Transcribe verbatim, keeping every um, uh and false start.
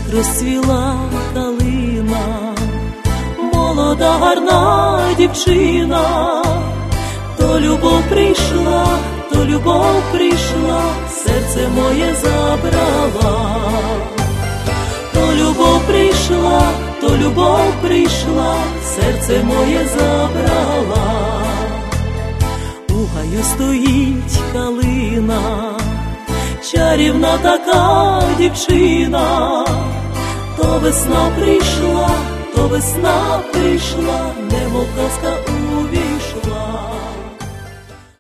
розцвіла калина, молода гарна дівчина, то любов прийшла, то любов прийшла, серце моє забрала. То любов прийшла, то любов прийшла, серце моє забрала. У гаю стоїть калина, чарівна така дівчина, то весна прийшла, то весна прийшла, немов казка